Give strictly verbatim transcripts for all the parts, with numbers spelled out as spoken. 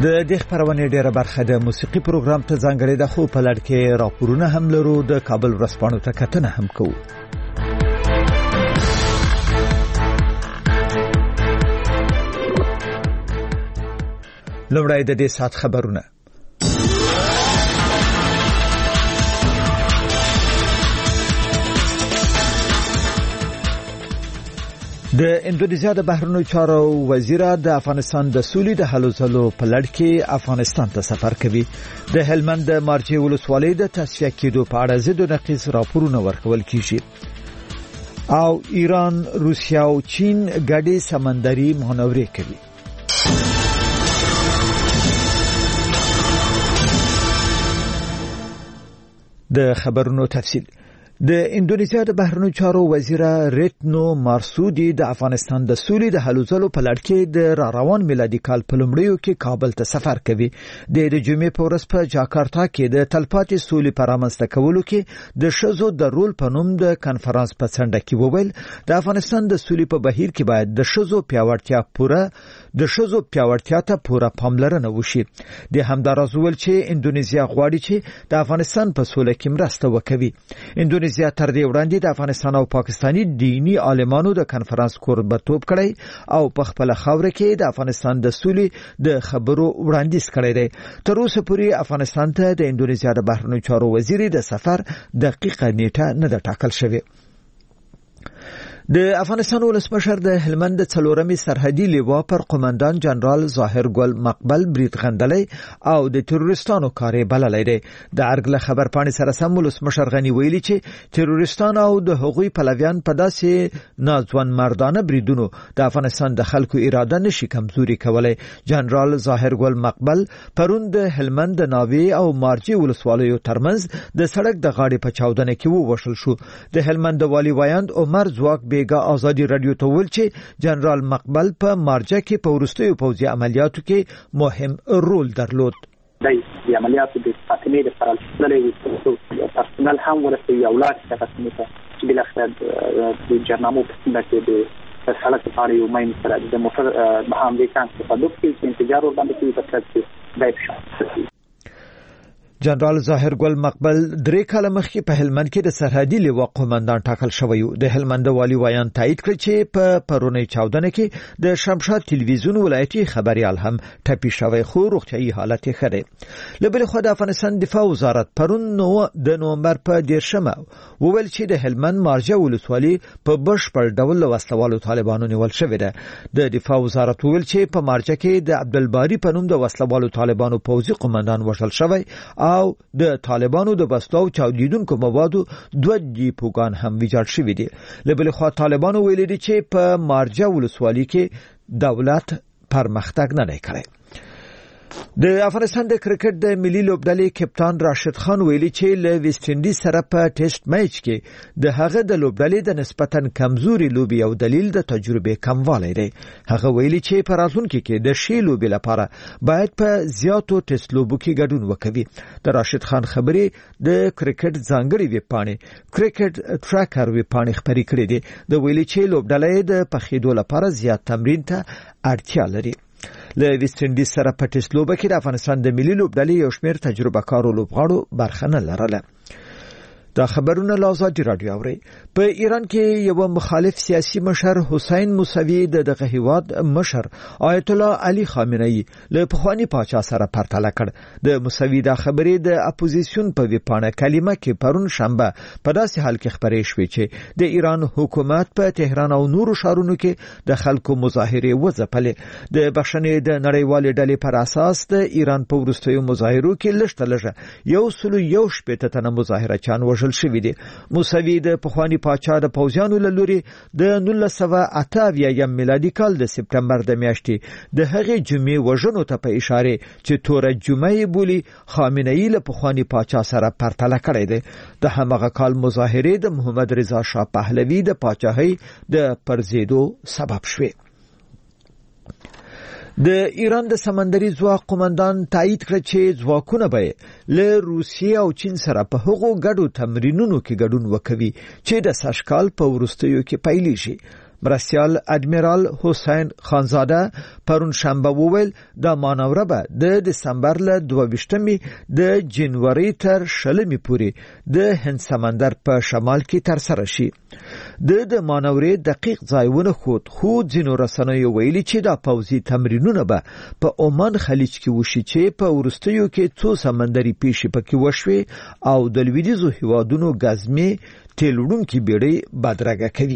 د دې خبرونه ډیره برخه د موسیقي پروګرام ته ځانګړې ده، خو په لړ کې راپورونه هم لرو، د کابل ورځپاڼو ته کتنه هم کوو. لومړی د دې سات خبرونه. د اندونیزیا د بهرنیو چارو وزیر د افغانستان د سولې د هلو ځلو په لړ کې افغانستان ته سفر کوي. د هلمند د مارجې ولسوالۍ د تصفیه کېدو په اړه ضد و نقیض راپورونه ورکول کیږي. او ایران، روسیه او چین ګډې سمندري مانورې کوي. د خبرونو تفصیل. د اندونیزیا د بهرنیو چارو وزیر ریتنو مارسودی د افغانستان د سولې د هلو ځلو په لړ کې د را روان میلادي کال په لومړیو کې کابل ته سفر کوي. د جمعې په ورځ په جاکارتا کې د تلپاتې سولې په رامنځته کولو کې د ښځو د رول په نوم د کانفرنس په څنډه کې وویل د افغانستان د سولې په بهیر کې باید د ښځو پیاوړتیا پوره د ښځو پیاوړتیا ته پوره پاملرنه وشي. د همداراز ویل چې اندونیزیا غواړي چې د افغانستان په سولې کې مرسته وکړي. اندونیزیا تر دې وړاندې د افغانستان او پاکستاني دینی عالمانو د کانفرنس کوربتوب کړی او په خپل خاور کې د افغانستان د سولې د خبرو وړاندیز کړی دی. تر اوسه پورې افغانستان ته د اندونیزیا د بهرنیو چارو وزیر د سفر دقیقه نیټه نه ده ټاکل شوې. د افغانستان ولسمشر د هلمند څلورمې سرحدي لیوا پر قومندان جنرال ظاهر ګل مقبل برید غندلی او د تروریستانو کارې بللی دی. د ارګله خبر پاڼې سره سم ولسمشر غنی ویلي چې تروریستان او د هغوی پلویان په داسې ناځوان مردانه بریدونو د افغانستان د خلکو اراده نشي کمزوري کولای. جنرال ظاهر ګل مقبل پرون د هلمند د ناوې او مارجې ولسوالیو ترمنځ د سړک د غاړې په چاودنه کې ووژل شو. د هلمند والی وایند عمر زواک بیگا آزادی رادیو ته ویل چې جنرال مقبل په مارجه کې په وروستیو پوځي عملیاتو کې مهم رول درلود. د عملیاتو د فاطمه د فرالسلې پرسونل هم ورته یو لاس تقسیم ته چې بل اخر د جرنامو په څنډه کې د سړک په اړه یو ماین سره د موټر مهام دي کان په دوه کې انتظار وړاندې کوي په ترڅ کې دایښه. جنرال ظاهر ګل مقبل درې کاله مخکې په هلمند کې د سرحدي لیوا قومندان ټاکل شوی و. د هلمند والی وایان تایید کړ چې په پرونی چاودنه کې د شمشاد ټلویزیون ولایتي خبريال هم ټپي شوی، خو روغتیايي حالت یې ښه دی. له بل خوا د افغانستان دفاع وزارت پرون نو د نومبر په دیرشمه وویل چې د هلمند مارجه ولسوالي په بشپړ ډول له وسلوالو طالبانو نیول شوې ده. د دفاع وزارت وویل چې په مارجه کې د عبدالباری په نوم د وسلوالو طالبانو پوځي قومندان وژل شوی او د طالبانو د بسطاو چاودیدونکو موادو دوه دیپوګان هم ویجاړ شوي دي. له بل خوا طالبانو ویلي دي چې په مارجه ولسوالۍ کې دولت پرمختګ نه دی کړی. د افغانستان د کرکټ د ملي لوبډلې کپتان راشد خان ویلي چې له ویسټ انډیز سره په ټیسټ میچ کې د هغه د لوبډلې د نسبتاً کمزوري لوبي او دلیل د تجربه کموالی دی. هغه ویلي چې په راتلونکي کې د شی لوبي لپاره باید په زیاتو ټیسټ لوبو کې ګډون وکړي. د راشد خان خبرې د کرکټ ځانګړي ویب پاڼې کرکټ ټریکر ویب پاڼې خبرې کړې دي. د ویلي چې لوبډلې د پخېدو لپاره زیات تمرین ته اړتیا لري. له ویسټ انډیز سره په ټیسټ لوبه کې د افغانستان د ملي لوبډلې یو شمېر تجربه کارو لوبغاړو برخه نه لرله. دا خبرونه له آزادي رادیو اوري. په ایران کې یو مخالف سیاسي مشر حسین موسوی د دغه هیواد مشر آیت الله علی خامنه‌ای له پخوانی پاچا سره پرتله کړ. د موسوی دا خبرې د اپوزیسیون په ویپانه کلمه کې پرون شنبه په داسې حال کې خبرې شوې چې د ایران حکومت په تهران او نورو ښارونو کې د خلکو مظاهره وځپلې. د بخښنې د نړیوالې ډلې پر اساس د ایران په وروستیو مظاهرو کې لږ لږه یو سلو یو شپېته تنه مظاهره چان وژل شوی دي. موسوی د پخوانی پاچا د پوځیانو له لوري د نولس سوه اته اویا میلادي کال د سپټمبر د میاشتې د هغې جمعې وژنو ته په اشاره چې توره جمعې بولی خامنه‌ای له پخوانی پاچا سره پرتله کړی دی. د همغه کال مظاهرې د محمد رضا شاه پهلوي د پاچاهۍ د پرځېدو سبب شوې. د ایران د سمندري ځواک قومندان تایید کړ چې ځواکونه به له روسیې او چین سره په هغو ګډو تمرینونو کې ګډون وکوي چې د سږ کال په وروستیو کې پیل شي. مرستیال ادمیرال حسین خانزاده پرون شنبه وویل د مانوره به د دسمبر له دوه ویشتمې د جنوري تر شلمې پورې د هند سمندر په شمال کې ترسره شي. د د مانورې دقیق ځایونه خود خو ځینو رسنیو ویلي چې دا پوځي تمرینونه به په عمان خلیج کې وشي چې په وروستیو کې څو سمندري پیښې پکې وشوي او د لویدیځو هیوادونو ګازمي تیل وړونکي بیړۍ بدرګه کوي.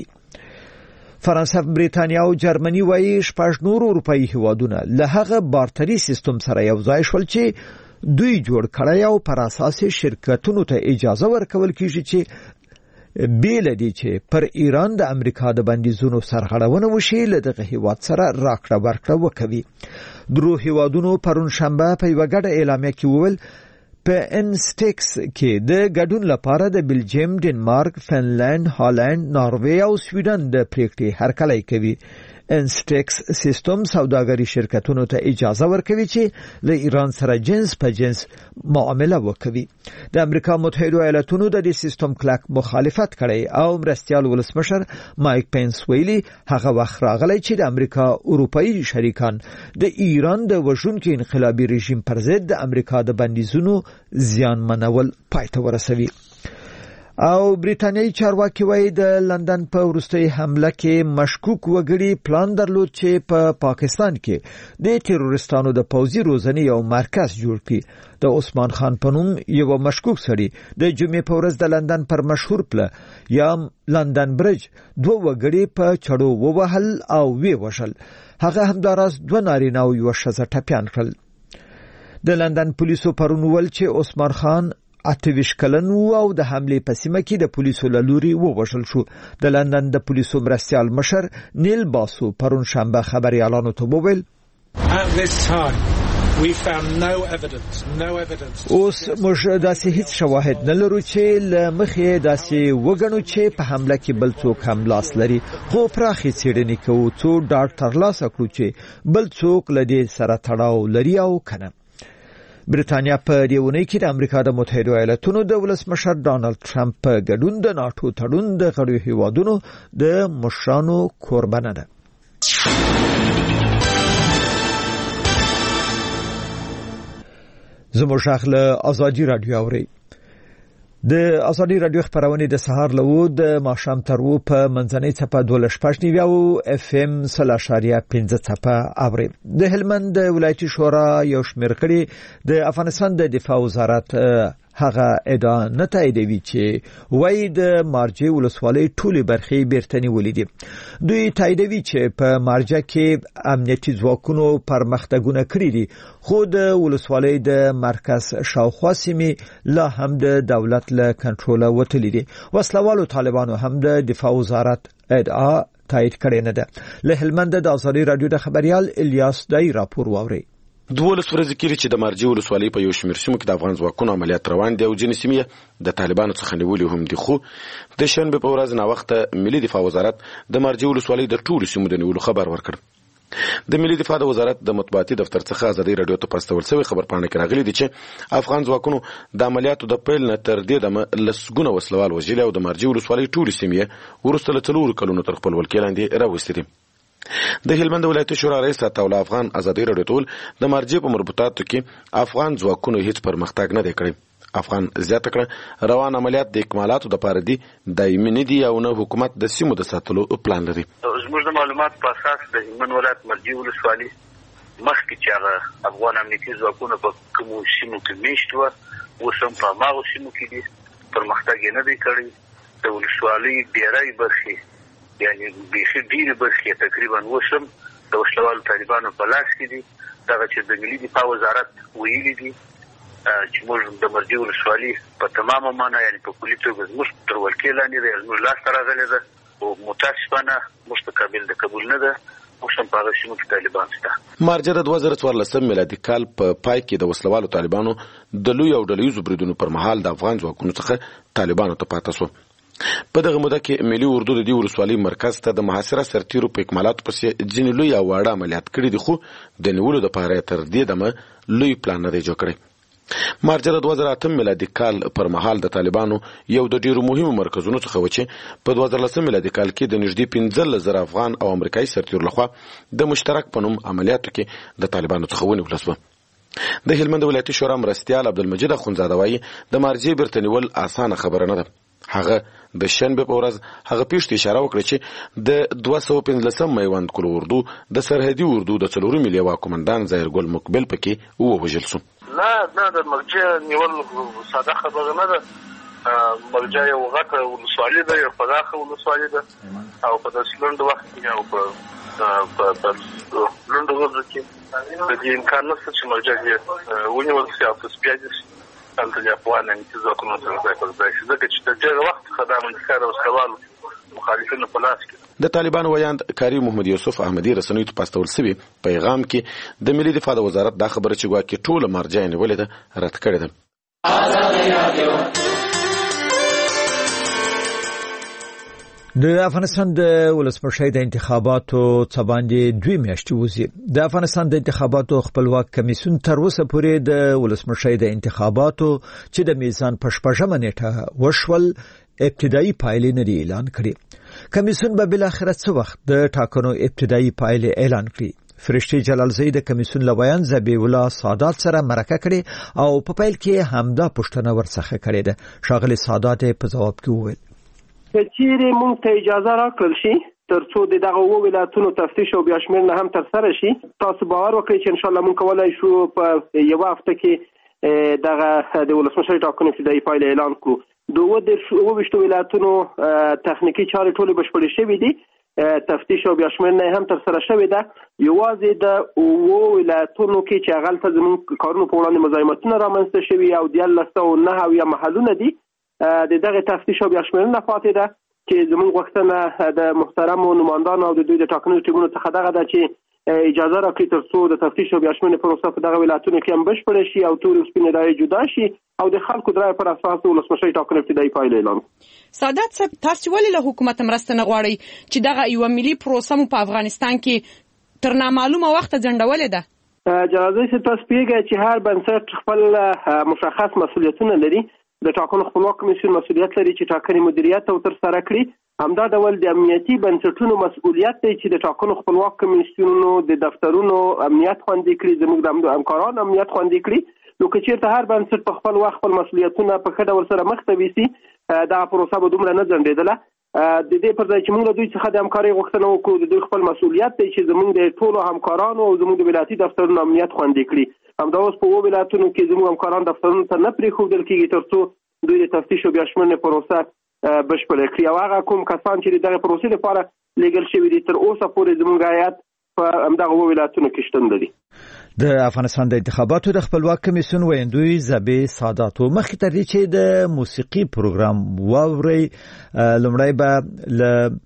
فرانسه، بریتانیا او جرمني وايي شپږ نور اروپאי هیوادونه له هغه بارتري سیستم سره یو ځای شول چې دوی جوړ کړی او پر اساس شرکتونو ته اجازه ورکول کیږي چې بیل دي چې پر ایران د امریکا د بندیزونو سرغړونه وشي له دغه هیواد سره راکړه ورکړه وکوي. درو هیوادونو پرون شنبه په یو ګډه اعلامیه کې وویل په انسټیکس کې د ګډون لپاره د بلجیم، ډنمارک، فنلند، هالند، ناروې او سویډن د پریکړې هرکلی کوي. انسټیکس سیستم سوداګري شرکتونو ته اجازه ورکوي چې له ایران سره جنس په جنس معامله وکړي. د امریکا متحده ایالاتونو د دې سیستم کلک مخالفت کړی او مرستیال ولسمشر مایک پینس ویلي هغه وخت راغلی چې د امریکا اروپאי شریکان د ایران د وژونکي انقلابي رژیم پر ضد د امریکا د بندیزونو زیان منول پای ته ورسوي. او بریتانیایی چارواکي وایي د لندن په وروستۍ حمله کې مشکوک وګړي پلان درلود چې په پا پاکستان کې د تروریستانو د پوځي روزنې یو مرکز جوړ کړي. د عثمان خان په نوم یو مشکوک سړي د جمعې په ورځ د لندن پر مشهور پله یا لندن برج دوه وګړي په چړو ووهل او وی وشل. هغه همداراز دوه نارینه او یو ښځه ټپیان کړل. د لندن پولیسو پرون ویل چې عثمان خان اتویش کلن او د حمله په سیمه کې د پولیسو لوري ووژل شو. د لندن د پولیسو مرستیال مشر نیل باسو پرون شنبه خبريالانو ته وویل اوس موږ داسې هیڅ شواهد نه لرو چې لمخې داسې وګڼو چې په حمله کې بل څوک هم لاس لري، خو پراخې څېړنې کوو څو ډاډ ترلاسه کړو چې بل څوک له دې سره تړاو لري او کنه. بریتانیا په دې ونې کې د امریکا د متحده ایالاتونو د ولسمشر ډانلډ ټرمپ په ګډون د ناتو تړون د غړو هیوادونو د مشرانو کوربنه ده. زموږ اخله ازادي رادیو اوري. د ازادي رادیو خبرونه د سهار له د ماښام تر و په منځنۍ څپه دوه شپږ نیو او اف ام سلاشاریا پنځه څپه اوري. د هلمند د ولایتي شورا یو شمېر کړي د افغانستان د دفاع وزارت هغه ادعا نه تاییدوي چې وای د مارجه ولسوالۍ ټولې برخې بیرته ولیدي. دوی تاییدوي چې په مارجه کې امنیتي ځواکونو پرمختګونه کړي دي، خو د ولسوالۍ د مرکز شاوخوا سیمې لا هم د دولت له کنټروله وتلې دي. وسلوالو طالبانو هم د دفاع وزارت ادعا تایید کړې نه ده. له هلمند د ازادي رادیو د خبريال الیاس دای راپور واوري. دولس ورځې کېږي چې د مارجه ولسوالۍ په یو شمېر سیمو کې د افغان ځواکونو عملیات روان دي او ځینې سیمې د طالبانو څخه نیولې هم دي. خو د شنبه په ورځ ناوخته ملي دفاع وزارت د مارجه ولسوالۍ د ټولو سیمو د نیولو خبر ورکړ. د ملي دفاع د وزارت د مطبوعاتي دفتر څخه ازادي رادیو ته پاستول شوی خبرپاڼه کې راغلي دي چې افغان ځواکونو د عملیاتو د پیل نه تر دې دمه لسګونه وسلوال وژلي او د مارجه ولسوالۍ ټولې سیمې وروسته له څلورو کلونو تر خپل ولکې لاندې راوستې دي. د هلمند ولایت شورا رئیس عطاالله افغان ازادي رادیو ټول د مارجه په مربوطاتو کې افغان ځواکونو هیڅ پرمختګ نه دی کړی. افغان زیاته کړه روان عملیات د اکمالاتو د پاره دي دایمي نه دي او نه حکومت د سیمو د ساتلو پلان لري. زموږ د معلومات په اساس د هلمند ولایت مارجه ولسوالۍ مخکې چې هغه افغان امنیتي ځواکونه په کومو سیمو کې میشت وو اوس هم په هغو سیمو کې دي، پرمختګ یې نه دی کړی. د ولسوالۍ ډېری برخې یعنی بیخي ډېرې برخې تقریبا اوس هم د وسلوالو طالبانو په لاس کې دي. دغه چې د ملي دفاع وزارت ویلي دي چې موږ د مارجه ولسوالۍ په تمامه معنا یعنی په کلي توګه زموږ تر ولکې لاندې دی، زموږ لاسته راغلې ده او متاسفانه موږ ته قابل د قبول نه ده. موږ هم په هغه سیمو کې طالبان شته. مارجه د دوه زره څوارلسم میلادي کال په پای کې د وسلوالو طالبانو د لوی او ډلهییزو بریدونو پر مهال د افغان ځواکونو څخه طالبانو ته پاته شو. په دغه موده کې ملي اردو د دې ولسوالۍ مرکز ته د محاصره سرتیرو په اکمالاتو پسې ځینې لوی او واړه عملیات کړي دي، خو د نیولو دپاره تر دې دمه لوی پلان نه دی جوړ کړی. مارچ د دوه زره اته میلادي کال پر مهال د طالبانو یو د ډیرو مهمو مرکزونو څخه و چې په دوه زره لس میلادي کال کې د نږدې پنځه زره افغان او امریکایي سرتیرو لخوا د مشترک په نوم عملیاتو کې د طالبانو څخه ونیول شو. د هلمند ولایتي شورا مرستیال عبدالمجید اخونزاده وایي د مارجې بیرته نیول اسانه خبره نه ده. هغه د شنبه په ورځ هغه پیښ ته اشاره وکړه چې د دوه سوه پنځلسم میوند کلو اردو د سرحدي اردو د څلورو ملي واکمندان ظاهر ګل مقبل پکې ووژل شو. نه نه د مرجې نیول ساده خبره نه ده. مرجې یو غټه ولسوالي ده، یو پراخه ولسوالي ده او په داسې لنډ وخت کې او په په لنډ وخت کې د دې امکان نشته چې مرجې ونیول شي او تسبیح شي. هلته د افغان امنیتي ځواکونو سره ځای پر ځای شي، ځکه چې د ډېر وخت څخه دا منځکار او سوال مخالفینو په لاس کې. د طالبانو ویاند کاری محمد یوسف احمدي رسنیو ته پاستول سوي پیغام کې د ملي دفاع د وزارت دا خبره چې ګواکې ټوله مرجع نیولې ده رد کړې ده. د افغانستان د ولسمشر د انتخاباتو څه باندې دوه میاشتې وځي. د افغانستان د انتخاباتو خپلواک کمیسیون تر اوسه پورې د ولسمشر د انتخاباتو چې د میزان په شپږمه نیټه وشول ابتدایي پایلې نه دي اعلان کړي. کمیسیون به بل اخر څه وخت د ټاکنو ابتدایي پایلې اعلان کړي. فرشتي جلالزئی د کمیسیون لویان زبیح الله سادات سره مرکه کړي او په پیل کې همدا پښتنه ورڅخه کړي ده. شاغلي سادات په جواب کې وویل چیرې مونږ ته اجازه راکړل شي ترڅو د دغه وو ولایتونو تفتیش او بیا شمېرنه هم تر سره شي، تاسو باور وکړئ چې ان شاء الله مونږ کولای شو په یو هفته کې دغه د ولسمشر ټاکنې ابتدایي پایلې اعلان کړو. د اووه دېرشو ولایتونو تخنیکي چارې ټولې بشپړې شوې دي، تفتیش او بیا شمېرنه هم تر سره شوې ده. یوازې د اووه ولایتونو کې چې هغلته زموږ کارونو په وړاندې مزاحمتونه رامنځته شوي او دیارلس سوه نهه اویا محلونه دي د دغه تفتیش او بیا شمېرنه پاتې ده چې زموږ غوښتنه د محترمو نمایندانو او د دوی د ټاکنیزو ټیمونو څخه دغه ده چې اجازه راکړي ترڅو د تفتیش او بیا شمېرنې پروسه په دغه ولایتونو کې هم بشپړه شي او تورې او سپینې رایې جدا شي او د خلکو د رایې پر اساس د ولسمشر ټاکنې ابتدایي پایلې اعلان کړي. سادات صاحب، تاسو ولې له حکومت مرسته نه غواړئ چې دغه یوه ملي پروسه مو په افغانستان کې تر نامعلومه وخته ځنډولې ده؟ جلالزئی صاحب، تاسو پوهېږئ چې هر بنسټ خپل مشخص مسؤلیتونه لري. د ټاکنو خپلواک کمیسیون مسؤلیت لري چې ټاکنې مدیریت او ترسره کړي. همدا ډول د امنیتي بنسټونو مسؤلیت دی چې د ټاکنو خپلواک کمیسیونونو د دفترونو امنیت خوندي کړي، زموږ د همکارانو امنیت خوندي کړي. نو که چېرته هر بنسټ په خپل وخت خپل مسؤلیتونه په ښه ډول سره مخ ته ویسي، دغه پروسه به دومره نه ځنډېدله. د دې پر ځای چې موږ له دوی څخه د همکارۍ غوښتنه وکړو، د دوی خپل مسؤلیت دی چې زموږ د ټولو همکارانو او زموږ د ولایتي دفترونو امنیت خوندي کړي. همدا اوس په اووه ولایتونو کې زموږ همکاران دفترونو ته نه پرېښودل کېږي ترڅو دوی د تفتیش او بیا شمېرنې پروسه بشپړه کړي. او هغه کوم کسان چې دغه پروسې لپاره لیږل شوي دي تر اوسه پورې زموږ هیات په همدغه اووه ولایتونو کې شتون لري. د افغانستان د انتخاباتو د خپلواک کمیسیون ویاندوی زبیح سادات مخکې تر دې چې د موسیقي پروګرام واوري، لومړی به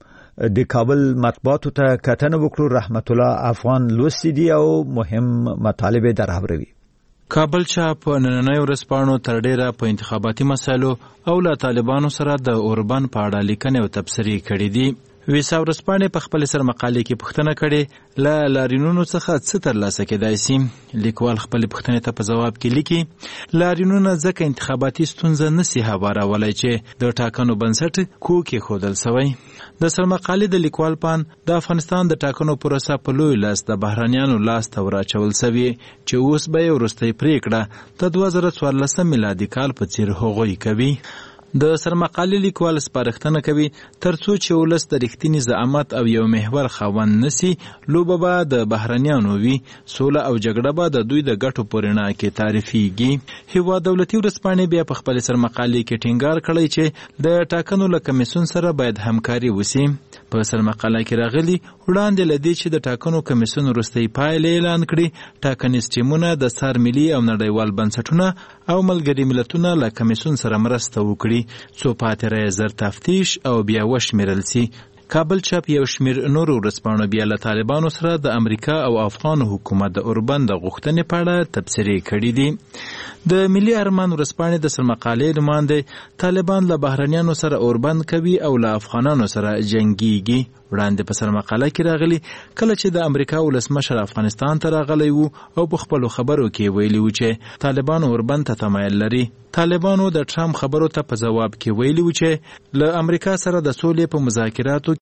ل د کابل مطبوعاتو ته کتنه وکړو. رحمت الله افغان لوستي دي او مهم مطالب درابروي. کابل چا په نننۍ ورځپاڼو تر ډیره په انتخاباتي مسایلو او له طالبانو سره د اوربان په اړه لیکنې او تبصرې کړې دي. ویسا ورځپاڼې په خپل سر مقالې کې پوښتنه کړې له لارینونو څخه څه ترلاسه کېدای شي. لیکوال خپل پوښتنې ته په ځواب کې لیکي لارینونه ځکه انتخاباتي ستونزه نشي هوارولی چې د ټاکنو بنسټ کوکې ښودل شوی. د سرمقالې د لیکوال پان د افغانستان د ټاکنو پروسه په لوی لاس د بهرنیانو لاس ته وراچول شوی چې اوس به یې وروستۍ پریکړه د دوه زره څوارلسم میلادي کال په څیر هغوی کوي. د سرمقالې لیکوال سپارښتنه کوي ترڅو چې ولس د رښتیني زعامت او یو محور خاوند نسی، لوبه به د بهرنیانو وي، سوله او جګړه به د دوی د ګټو په رڼا کې تعریفېږي. هیواد دولتي ورځپاڼې بیا په خپل سرمقالې کې ټینګار کړی چې د ټاکنو له کمیسیون سره باید همکاري وسی. په سرمقاله کې راغلي وړاندې لدی چې د ټاکنو کمیسیون وروستۍ پایلې اعلان کړي، ټاکنیز ټیمونه د سر ملي او نړیوال بنسټونه او ملګري ملتونه له کمیسیون سره مرسته وکړي څو پاتې رایې زر تفتیش او بیا وشمیرل سي. کابل چاپ یو شمیر نورو ورځپاڼو بیا له طالبانو سره د امریکا او افغان حکومت د اوربند د غوښتنې په اړه تبصرې کړي دي. د ملي ارمان ورځپاڼې د سرمقالې نوماندې طالبان له بهرنیانو سره اوربند کوي او له افغانانو سره جنګیږي. وړاندې په سرمقاله کې راغلي کله چې د امریکا ولسمشر افغانستان ته راغلی وو او په خپلو خبرو کې ویلي وو چې طالبان اوربند ته تمایل لري. طالبانو د ټرمپ خبرو ته په ځواب کې ویلي وو چې له امریکا سره د سولې په مذاکراتو